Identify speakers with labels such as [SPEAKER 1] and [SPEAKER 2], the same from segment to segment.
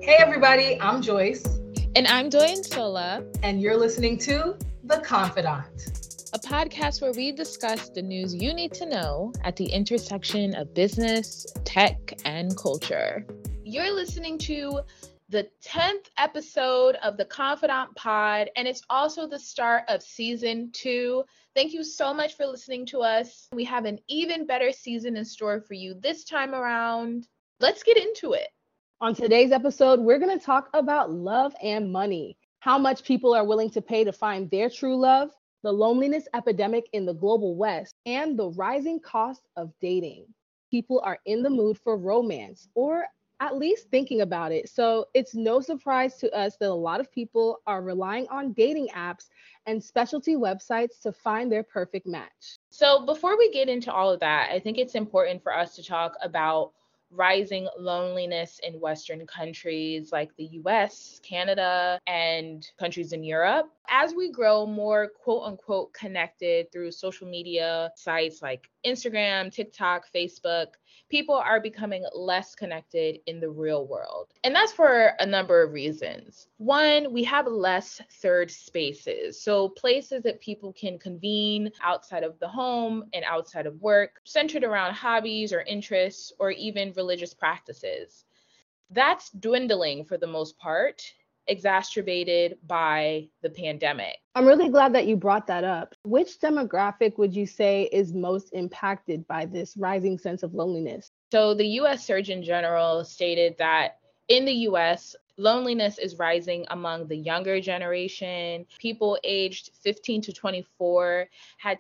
[SPEAKER 1] Hey everybody, I'm Joyce.
[SPEAKER 2] And I'm Doyen Sola.
[SPEAKER 1] And you're listening to The Confidant,
[SPEAKER 2] a podcast where we discuss the news you need to know at the intersection of business, tech, and culture. You're listening to the 10th episode of The Confidant Pod, and it's also the start of season 2. Thank you so much for listening to us. We have an even better season in store for you this time around. Let's get into it.
[SPEAKER 3] On today's episode, we're going to talk about love and money, how much people are willing to pay to find their true love, the loneliness epidemic in the global West, and the rising cost of dating. People are in the mood for romance, or at least thinking about it. So it's no surprise to us that a lot of people are relying on dating apps and specialty websites to find their perfect match.
[SPEAKER 2] So before we get into all of that, I think it's important for us to talk about rising loneliness in Western countries like the US, Canada, and countries in Europe. As we grow more quote unquote connected through social media sites like Instagram, TikTok, Facebook, people are becoming less connected in the real world. And that's for a number of reasons. One, we have less third spaces. So places that people can convene outside of the home and outside of work, centered around hobbies or interests or even religious practices. That's dwindling for the most part, exacerbated by the pandemic.
[SPEAKER 3] I'm really glad that you brought that up. Which demographic would you say is most impacted by this rising sense of loneliness?
[SPEAKER 2] So the US Surgeon General stated that in the US, loneliness is rising among the younger generation. People aged 15 to 24 had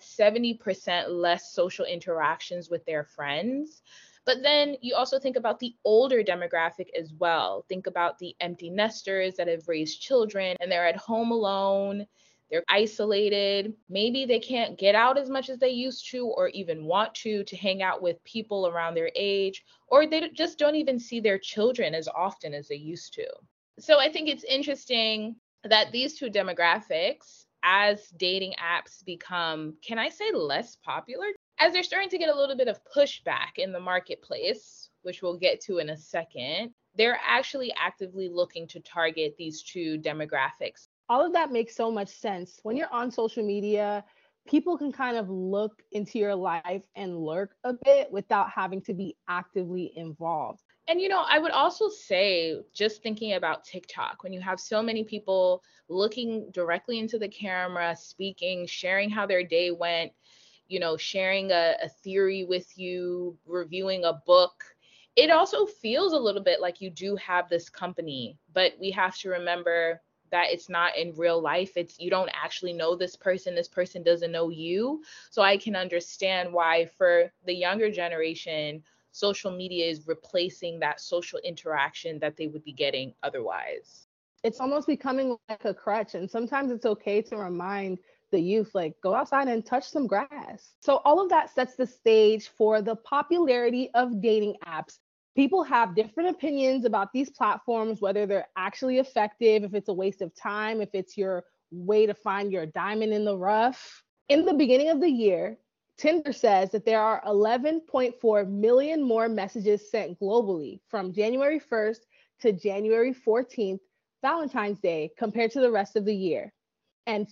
[SPEAKER 2] 70% less social interactions with their friends. But then you also think about the older demographic as well. Think about the empty nesters that have raised children and they're at home alone. They're isolated. Maybe they can't get out as much as they used to or even want to hang out with people around their age, or they just don't even see their children as often as they used to. So I think it's interesting that these two demographics, as dating apps become, can I say, less popular, as they're starting to get a little bit of pushback in the marketplace, which we'll get to in a second, they're actually actively looking to target these two demographics.
[SPEAKER 3] All of that makes so much sense. When you're on social media, people can kind of look into your life and lurk a bit without having to be actively involved.
[SPEAKER 2] And, I would also say, just thinking about TikTok, when you have so many people looking directly into the camera, speaking, sharing how their day went, sharing a theory with you, reviewing a book, it also feels a little bit like you do have this company, but we have to remember that it's not in real life. You don't actually know this person doesn't know you. So I can understand why for the younger generation, social media is replacing that social interaction that they would be getting otherwise.
[SPEAKER 3] It's almost becoming like a crutch. And sometimes it's okay to remind the youth, like, go outside and touch some grass. So all of that sets the stage for the popularity of dating apps. People have different opinions about these platforms, whether they're actually effective, if it's a waste of time, if it's your way to find your diamond in the rough. In the beginning of the year, Tinder says that there are 11.4 million more messages sent globally from January 1st to January 14th, Valentine's Day, compared to the rest of the year. And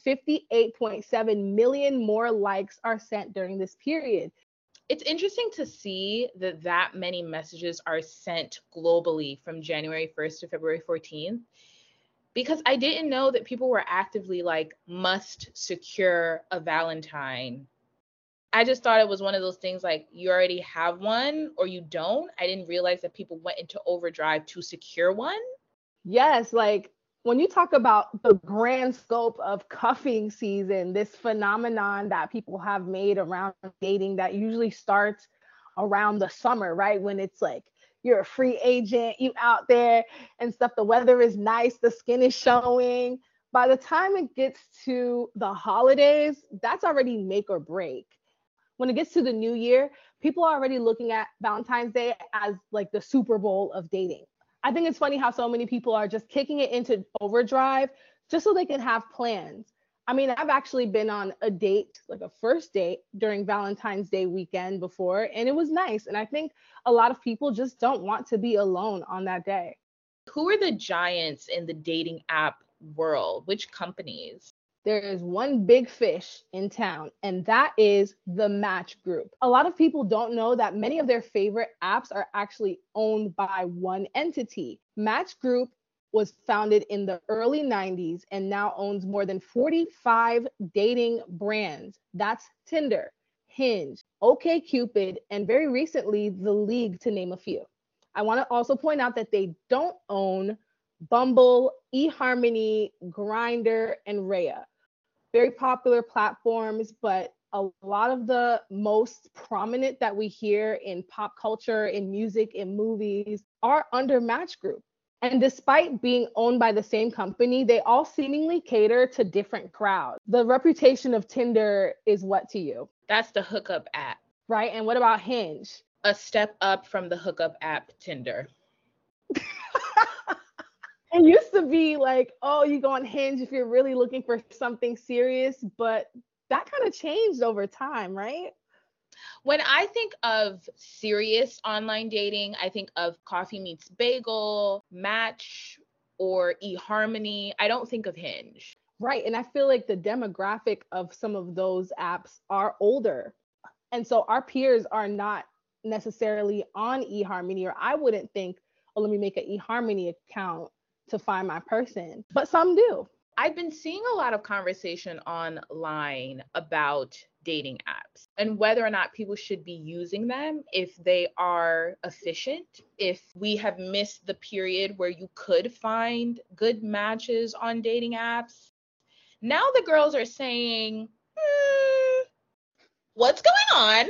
[SPEAKER 3] 58.7 million more likes are sent during this period.
[SPEAKER 2] It's interesting to see that many messages are sent globally from January 1st to February 14th, because I didn't know that people were actively must secure a Valentine. I just thought it was one of those things like you already have one or you don't. I didn't realize that people went into overdrive to secure one.
[SPEAKER 3] Yes, when you talk about the grand scope of cuffing season, this phenomenon that people have made around dating that usually starts around the summer, right? When it's like you're a free agent, you out there and stuff, the weather is nice, the skin is showing. By the time it gets to the holidays, that's already make or break. When it gets to the new year, people are already looking at Valentine's Day as like the Super Bowl of dating. I think it's funny how so many people are just kicking it into overdrive just so they can have plans. I mean, I've actually been on a date, like a first date during Valentine's Day weekend before, and it was nice. And I think a lot of people just don't want to be alone on that day.
[SPEAKER 2] Who are the giants in the dating app world? Which companies?
[SPEAKER 3] There is one big fish in town, and that is the Match Group. A lot of people don't know that many of their favorite apps are actually owned by one entity. Match Group was founded in the early 90s and now owns more than 45 dating brands. That's Tinder, Hinge, OkCupid, and very recently, The League, to name a few. I want to also point out that they don't own Bumble, eHarmony, Grindr, and Raya. Very popular platforms, but a lot of the most prominent that we hear in pop culture, in music, in movies are under Match Group. And despite being owned by the same company, they all seemingly cater to different crowds. The reputation of Tinder is what to you?
[SPEAKER 2] That's the hookup app.
[SPEAKER 3] Right? And what about Hinge?
[SPEAKER 2] A step up from the hookup app Tinder.
[SPEAKER 3] It used to be like, oh, you go on Hinge if you're really looking for something serious, but that kind of changed over time, right?
[SPEAKER 2] When I think of serious online dating, I think of Coffee Meets Bagel, Match, or eHarmony. I don't think of Hinge.
[SPEAKER 3] Right. And I feel like the demographic of some of those apps are older. And so our peers are not necessarily on eHarmony, or I wouldn't think, oh, let me make an eHarmony account to find my person, but some do.
[SPEAKER 2] I've been seeing a lot of conversation online about dating apps and whether or not people should be using them, if they are efficient, if we have missed the period where you could find good matches on dating apps. Now the girls are saying, what's going on?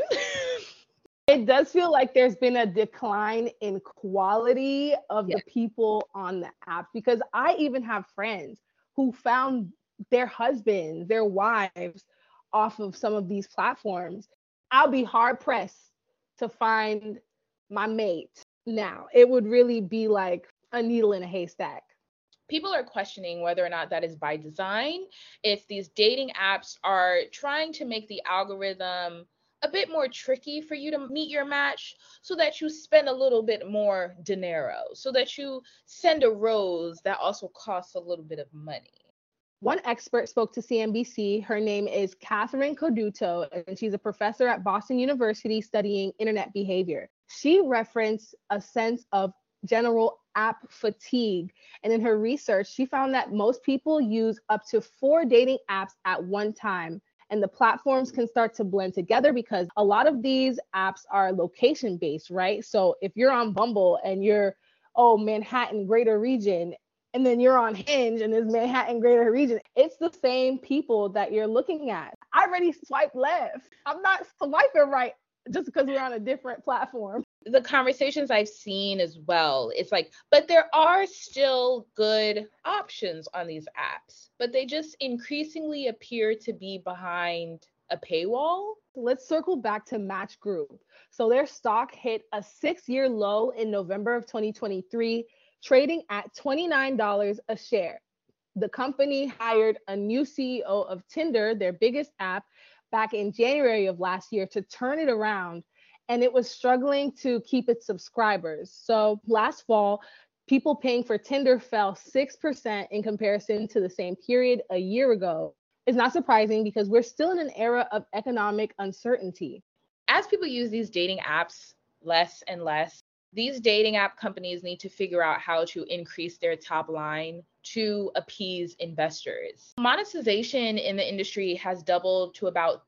[SPEAKER 3] It does feel like there's been a decline in quality of the people on the app, because I even have friends who found their husbands, their wives off of some of these platforms. I'll be hard pressed to find my mate now. It would really be like a needle in a haystack.
[SPEAKER 2] People are questioning whether or not that is by design, if these dating apps are trying to make the algorithm a bit more tricky for you to meet your match, so that you spend a little bit more dinero, so that you send a rose that also costs a little bit of money.
[SPEAKER 3] One expert spoke to CNBC. Her name is Catherine Coduto, and she's a professor at Boston University studying internet behavior. She referenced a sense of general app fatigue. And in her research, she found that most people use up to 4 dating apps at one time. And the platforms can start to blend together because a lot of these apps are location based, right? So if you're on Bumble and you're, Manhattan, greater region, and then you're on Hinge and it's Manhattan, greater region, it's the same people that you're looking at. I already swiped left. I'm not swiping right just because we're on a different platform.
[SPEAKER 2] The conversations I've seen as well, it's like, but there are still good options on these apps, but they just increasingly appear to be behind a paywall.
[SPEAKER 3] Let's circle back to Match Group. So their stock hit a 6-year low in November of 2023, trading at $29 a share. The company hired a new CEO of Tinder, their biggest app, back in January of last year to turn it around, and it was struggling to keep its subscribers. So last fall, people paying for Tinder fell 6% in comparison to the same period a year ago. It's not surprising because we're still in an era of economic uncertainty.
[SPEAKER 2] As people use these dating apps less and less, these dating app companies need to figure out how to increase their top line to appease investors. Monetization in the industry has doubled to about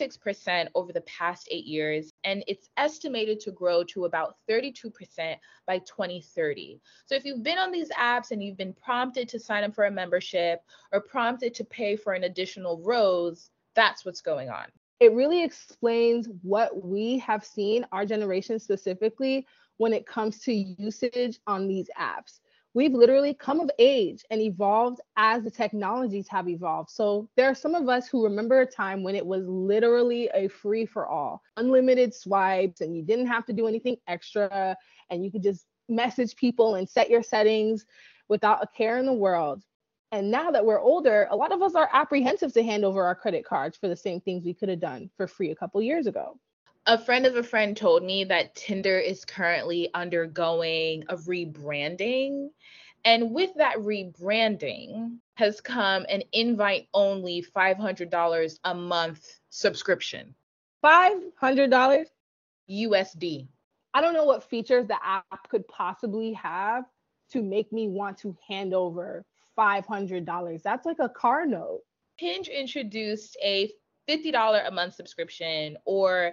[SPEAKER 2] 26% over the past 8 years, and it's estimated to grow to about 32% by 2030. So if you've been on these apps and you've been prompted to sign up for a membership or prompted to pay for an additional rose, that's what's going on.
[SPEAKER 3] It really explains what we have seen, our generation specifically, when it comes to usage on these apps. We've literally come of age and evolved as the technologies have evolved. So there are some of us who remember a time when it was literally a free for all, unlimited swipes, and you didn't have to do anything extra, and you could just message people and set your settings without a care in the world. And now that we're older, a lot of us are apprehensive to hand over our credit cards for the same things we could have done for free a couple years ago.
[SPEAKER 2] A friend of a friend told me that Tinder is currently undergoing a rebranding. And with that rebranding has come an invite only $500 a month subscription.
[SPEAKER 3] $500?
[SPEAKER 2] USD.
[SPEAKER 3] I don't know what features the app could possibly have to make me want to hand over $500. That's like a car note.
[SPEAKER 2] Hinge introduced a $50 a month subscription or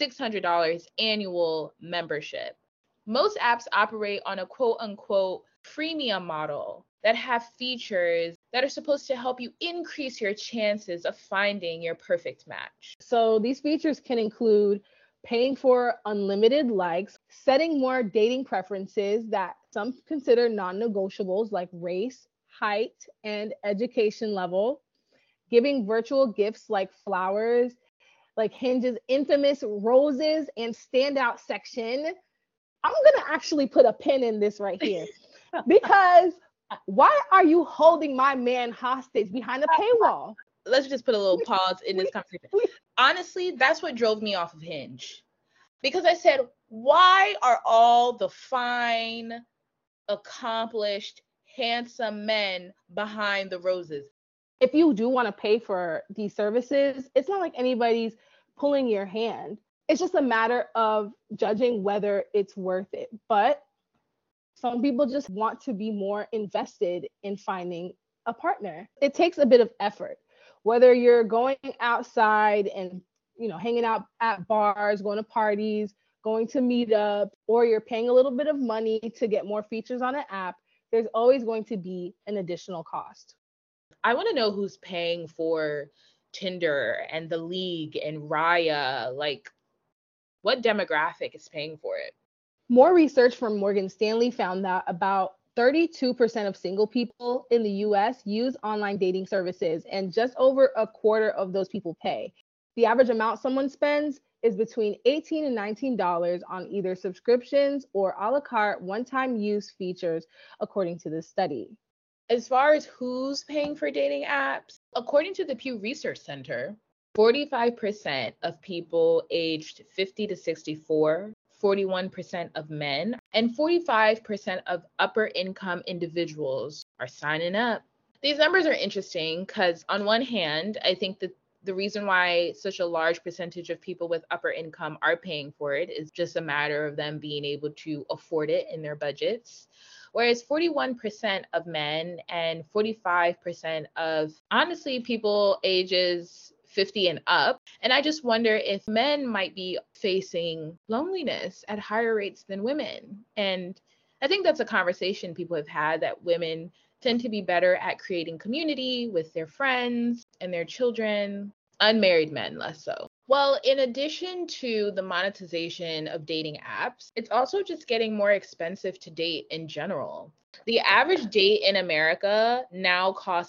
[SPEAKER 2] $600 annual membership. Most apps operate on a quote unquote freemium model that have features that are supposed to help you increase your chances of finding your perfect match.
[SPEAKER 3] So these features can include paying for unlimited likes, setting more dating preferences that some consider non-negotiables like race, height, and education level, giving virtual gifts like flowers, like Hinge's infamous roses and standout section. I'm going to actually put a pin in this right here because why are you holding my man hostage behind a paywall?
[SPEAKER 2] Let's just put a little pause in this conversation. Honestly, that's what drove me off of Hinge. Because I said, why are all the fine, accomplished, handsome men behind the roses?
[SPEAKER 3] If you do want to pay for these services, it's not like anybody's pulling your hand. It's just a matter of judging whether it's worth it. But some people just want to be more invested in finding a partner. It takes a bit of effort, whether you're going outside and hanging out at bars, going to parties, going to meetups, or you're paying a little bit of money to get more features on an app. There's always going to be an additional cost.
[SPEAKER 2] I want to know who's paying for Tinder and The League and Raya. Like, what demographic is paying for it?
[SPEAKER 3] More research from Morgan Stanley found that about 32% of single people in the US use online dating services, and just over a quarter of those people pay. The average amount someone spends is between $18 and $19 on either subscriptions or a la carte one-time use features, according to this study.
[SPEAKER 2] As far as who's paying for dating apps, according to the Pew Research Center, 45% of people aged 50 to 64, 41% of men, and 45% of upper income individuals are signing up. These numbers are interesting because on one hand, I think that the reason why such a large percentage of people with upper income are paying for it is just a matter of them being able to afford it in their budgets. Whereas 41% of men and 45% of, honestly, people ages 50 and up. And I just wonder if men might be facing loneliness at higher rates than women. And I think that's a conversation people have had, that women tend to be better at creating community with their friends and their children, unmarried men less so. Well, in addition to the monetization of dating apps, it's also just getting more expensive to date in general. The average date in America now costs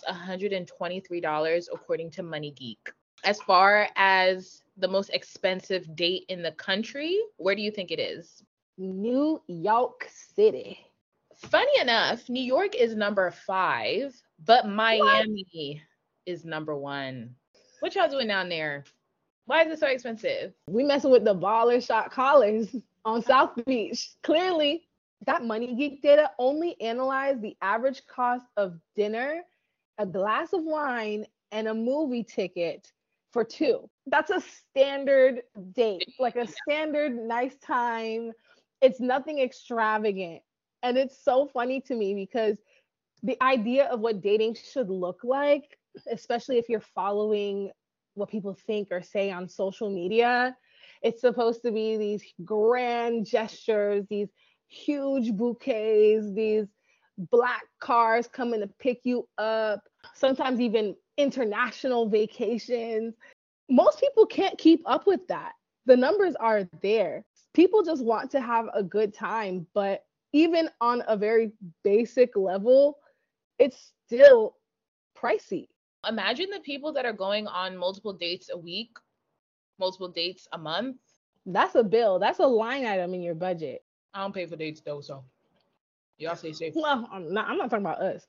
[SPEAKER 2] $123 according to MoneyGeek. As far as the most expensive date in the country, where do you think it is?
[SPEAKER 3] New York City.
[SPEAKER 2] Funny enough, New York is number 5, but Miami is number 1. What y'all doing down there? Why is it so expensive?
[SPEAKER 3] We messing with the baller shot callers on South Beach. Clearly, that MoneyGeek data only analyzed the average cost of dinner, a glass of wine, and a movie ticket for 2. That's a standard date, like a standard nice time. It's nothing extravagant. And it's so funny to me because the idea of what dating should look like, especially if you're following what people think or say on social media, it's supposed to be these grand gestures, these huge bouquets, these black cars coming to pick you up, sometimes even international vacations. Most people can't keep up with that. The numbers are there. People just want to have a good time, but even on a very basic level, it's still pricey.
[SPEAKER 2] Imagine the people that are going on multiple dates a week, multiple dates a month.
[SPEAKER 3] That's a bill. That's a line item in your budget.
[SPEAKER 2] I don't pay for dates though, so y'all stay safe.
[SPEAKER 3] Well, I'm not talking about us.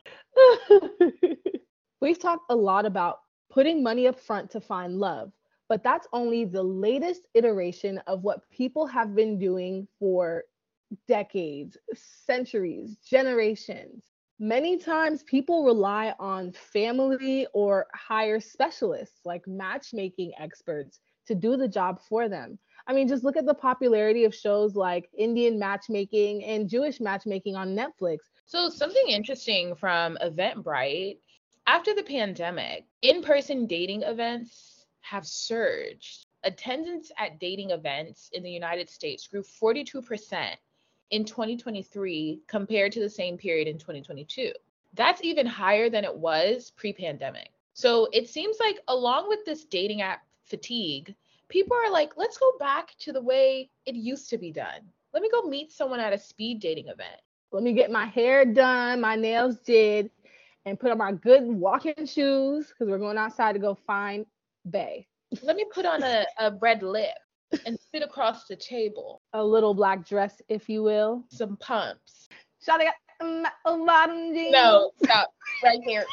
[SPEAKER 3] We've talked a lot about putting money up front to find love, But that's only the latest iteration of what people have been doing for decades, centuries, generations. Many times people rely on family or hire specialists like matchmaking experts to do the job for them. I mean, just look at the popularity of shows like Indian matchmaking and Jewish matchmaking on Netflix.
[SPEAKER 2] So, something interesting from Eventbrite, after the pandemic, in-person dating events have surged. Attendance at dating events in the United States grew 42% in 2023 compared to the same period in 2022. That's even higher than it was pre-pandemic. So it seems like along with this dating app fatigue, people are like, let's go back to the way it used to be done. Let me go meet someone at a speed dating event.
[SPEAKER 3] Let me get my hair done, my nails did, and put on my good walking shoes because we're going outside to go find Bay.
[SPEAKER 2] Let me put on a red lip and sit across the table.
[SPEAKER 3] A little black dress, if you will.
[SPEAKER 2] Some pumps.
[SPEAKER 3] Shawty got a bottom jeans.
[SPEAKER 2] No, stop. Right there.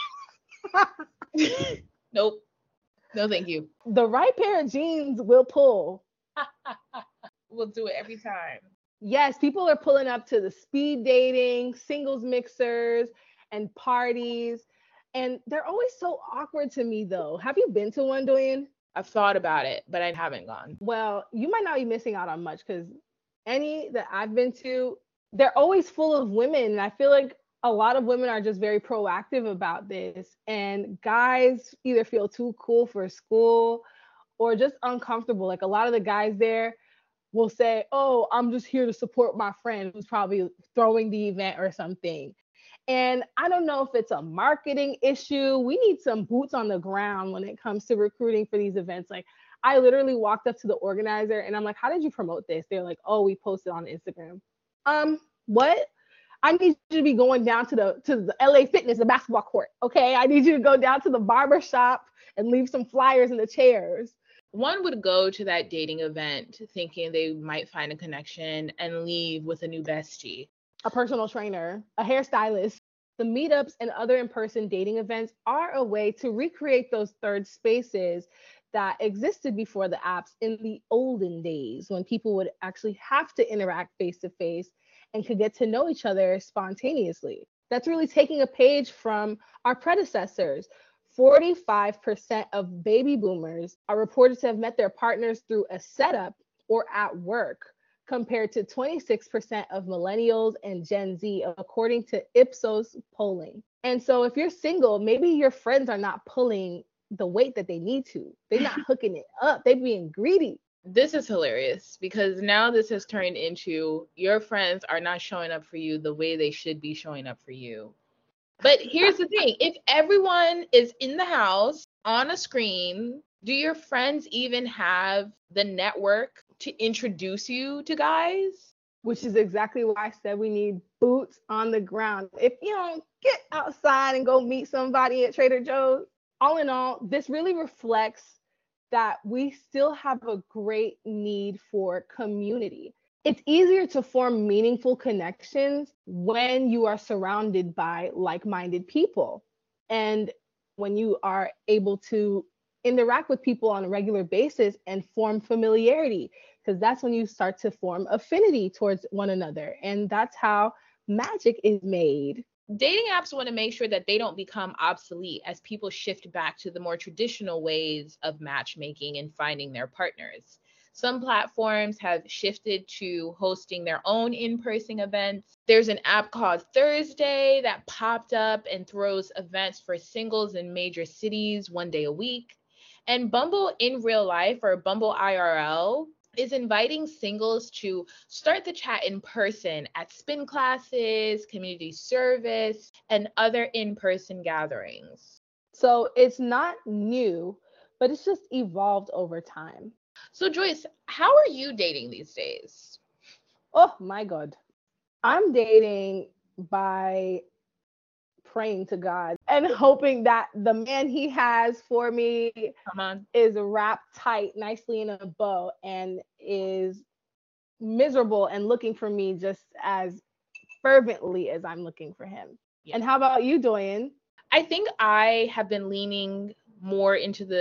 [SPEAKER 2] Nope. No, thank you.
[SPEAKER 3] The right pair of jeans will pull.
[SPEAKER 2] We'll do it every time.
[SPEAKER 3] Yes, people are pulling up to the speed dating, singles mixers, and parties. And they're always so awkward to me, though. Have you been to one, Doyen?
[SPEAKER 2] I've thought about it, but I haven't gone.
[SPEAKER 3] Well, you might not be missing out on much because any that I've been to, they're always full of women. And I feel like a lot of women are just very proactive about this. And guys either feel too cool for school or just uncomfortable. Like a lot of the guys there will say, oh, I'm just here to support my friend who's probably throwing the event or something. And I don't know if it's a marketing issue. We need some boots on the ground when it comes to recruiting for these events. Like I literally walked up to the organizer and I'm like, how did you promote this? They're like, oh, we posted on Instagram. What? I need you to be going down to the LA Fitness, the basketball court. Okay. I need you to go down to the barber shop and leave some flyers in the chairs.
[SPEAKER 2] One would go to that dating event thinking they might find a connection and leave with a new bestie.
[SPEAKER 3] A personal trainer, a hairstylist. The meetups and other in-person dating events are a way to recreate those third spaces that existed before the apps in the olden days when people would actually have to interact face-to-face and could get to know each other spontaneously. That's really taking a page from our predecessors. 45% of baby boomers are reported to have met their partners through a setup or at work, compared to 26% of millennials and Gen Z, according to Ipsos polling. And so if you're single, maybe your friends are not pulling the weight that they need to. They're not hooking it up. They're being greedy.
[SPEAKER 2] This is hilarious because now this has turned into your friends are not showing up for you the way they should be showing up for you. But here's the thing. If everyone is in the house on a screen, do your friends even have the network to introduce you to guys?
[SPEAKER 3] Which is exactly why I said we need boots on the ground. If you don't get outside and go meet somebody at Trader Joe's, all in all, this really reflects that we still have a great need for community. It's easier to form meaningful connections when you are surrounded by like-minded people. And when you are able to interact with people on a regular basis and form familiarity, because that's when you start to form affinity towards one another. And that's how magic is made.
[SPEAKER 2] Dating apps want to make sure that they don't become obsolete as people shift back to the more traditional ways of matchmaking and finding their partners. Some platforms have shifted to hosting their own in-person events. There's an app called Thursday that popped up and throws events for singles in major cities one day a week. And Bumble in Real Life, or Bumble IRL, is inviting singles to start the chat in person at spin classes, community service, and in-person in-person gatherings.
[SPEAKER 3] So it's not new, but it's just evolved over time.
[SPEAKER 2] So Joyce, how are you dating these days?
[SPEAKER 3] Oh my God. I'm dating by praying to God and hoping that the man he has for me is wrapped tight nicely in a bow and is miserable and looking for me just as fervently as I'm looking for him. Yeah. And how about you, Doyen?
[SPEAKER 2] I think I have been leaning more into the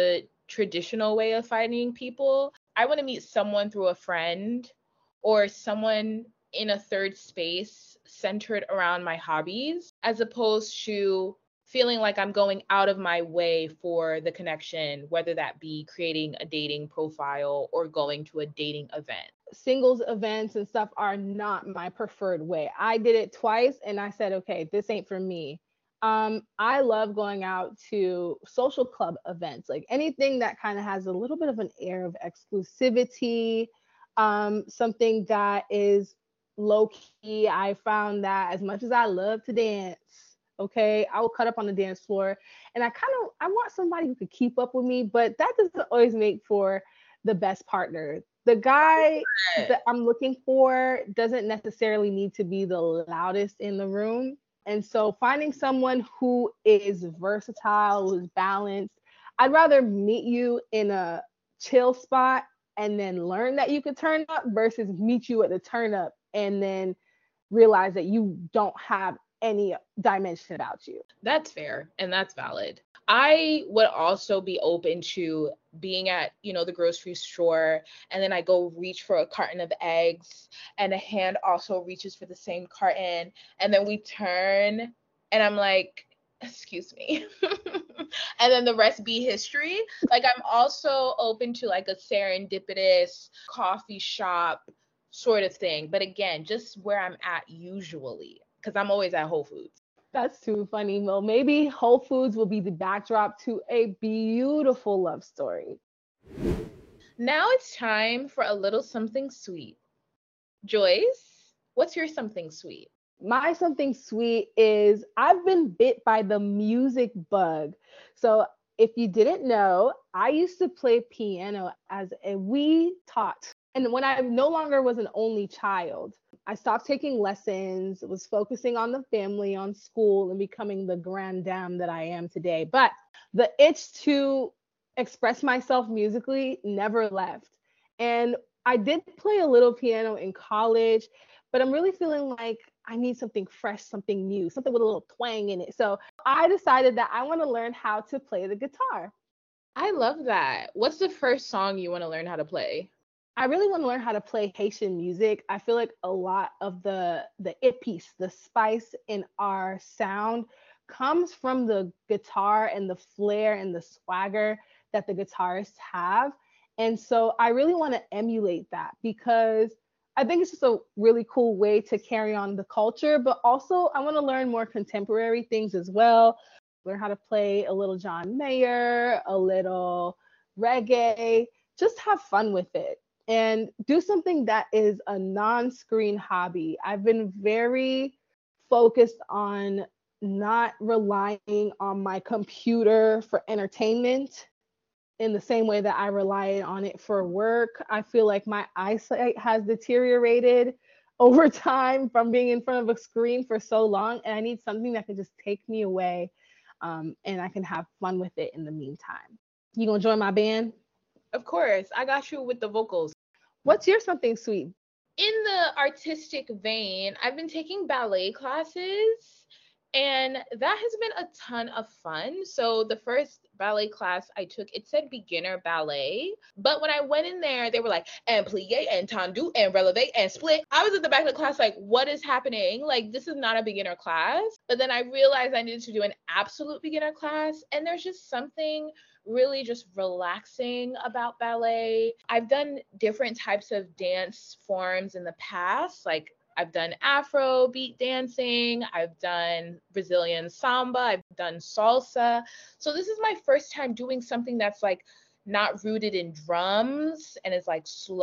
[SPEAKER 2] traditional way of finding people. I want to meet someone through a friend or someone in a third space centered around my hobbies, as opposed to feeling like I'm going out of my way for the connection, whether that be creating a dating profile or going to a dating event.
[SPEAKER 3] Singles events and stuff are not my preferred way. I did it twice and I said, okay, this ain't for me. I love going out to social club events, like anything that kind of has a little bit of an air of exclusivity, something that is low key. I found that as much as I love to dance, okay, I will cut up on the dance floor, and I want somebody who could keep up with me, but that doesn't always make for the best partner. The guy that I'm looking for doesn't necessarily need to be the loudest in the room. And so finding someone who is versatile, who's balanced, I'd rather meet you in a chill spot and then learn that you could turn up versus meet you at the turn up and then realize that you don't have any dimension about you.
[SPEAKER 2] That's fair and that's valid. I would also be open to being at, the grocery store, and then I go reach for a carton of eggs and a hand also reaches for the same carton, and then we turn and I'm like, excuse me. And then the rest be history. Like, I'm also open to like a serendipitous coffee shop sort of thing. But again, just where I'm at usually, because I'm always at Whole Foods.
[SPEAKER 3] That's too funny. Well, maybe Whole Foods will be the backdrop to a beautiful love story.
[SPEAKER 2] Now it's time for a little something sweet. Joyce, what's your something sweet?
[SPEAKER 3] My something sweet is I've been bit by the music bug. So if you didn't know, I used to play piano as a wee tot. And when I no longer was an only child, I stopped taking lessons, was focusing on the family, on school, and becoming the grande dame that I am today. But the itch to express myself musically never left. And I did play a little piano in college, but I'm really feeling like I need something fresh, something new, something with a little twang in it. So I decided that I want to learn how to play the guitar.
[SPEAKER 2] I love that. What's the first song you want to learn how to play?
[SPEAKER 3] I really want to learn how to play Haitian music. I feel like a lot of the it piece, the spice in our sound comes from the guitar and the flair and the swagger that the guitarists have. And so I really want to emulate that because I think it's just a really cool way to carry on the culture, but also I want to learn more contemporary things as well. Learn how to play a little John Mayer, a little reggae, just have fun with it and do something that is a non-screen hobby. I've been very focused on not relying on my computer for entertainment in the same way that I rely on it for work. I feel like my eyesight has deteriorated over time from being in front of a screen for so long, and I need something that can just take me away, and I can have fun with it in the meantime. You gonna join my band?
[SPEAKER 2] Of course, I got you with the vocals.
[SPEAKER 3] What's your something sweet?
[SPEAKER 2] In the artistic vein, I've been taking ballet classes, and that has been a ton of fun. So the first ballet class I took, it said beginner ballet. But when I went in there, they were like, and plie, and tendu, and releve, and split. I was at the back of the class like, what is happening? Like, this is not a beginner class. But then I realized I needed to do an absolute beginner class. And there's just something really just relaxing about ballet. I've done different types of dance forms in the past, like I've done Afro beat dancing, I've done Brazilian samba, I've done salsa. So this is my first time doing something that's like not rooted in drums and is like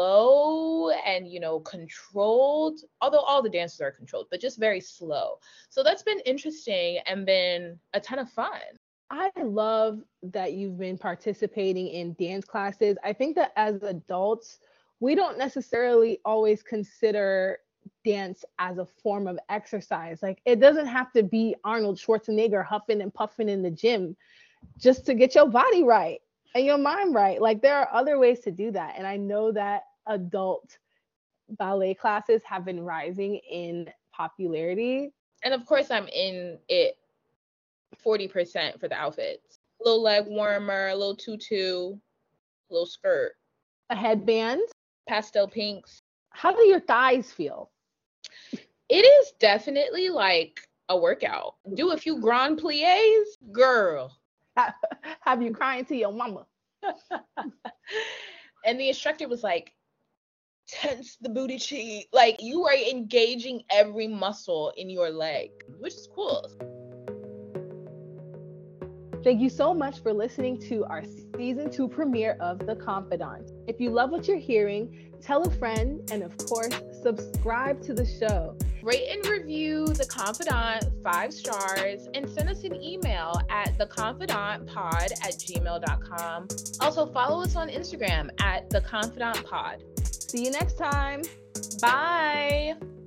[SPEAKER 2] slow and, controlled, although all the dances are controlled, but just very slow. So that's been interesting and been a ton of fun.
[SPEAKER 3] I love that you've been participating in dance classes. I think that as adults, we don't necessarily always consider dance as a form of exercise. Like, it doesn't have to be Arnold Schwarzenegger huffing and puffing in the gym just to get your body right and your mind right. Like, there are other ways to do that. And I know that adult ballet classes have been rising in popularity.
[SPEAKER 2] And of course, I'm in it 40% for the outfits. A little leg warmer, a little tutu. little skirt,
[SPEAKER 3] A headband.
[SPEAKER 2] pastel pinks.
[SPEAKER 3] How do your thighs feel?
[SPEAKER 2] It is definitely like a workout. Do a few grand pliés, girl.
[SPEAKER 3] Have you crying to your mama?
[SPEAKER 2] And the instructor was like, tense the booty cheek. Like, you are engaging every muscle in your leg, which is cool.
[SPEAKER 3] Thank you so much for listening to our season 2 premiere of The Confidante. If you love what you're hearing, tell a friend, and of course, subscribe to the show.
[SPEAKER 2] Rate and review The Confidante 5 stars and send us an email at theconfidantepod@gmail.com. Also, follow us on Instagram at theconfidantepod.
[SPEAKER 3] See you next time.
[SPEAKER 2] Bye.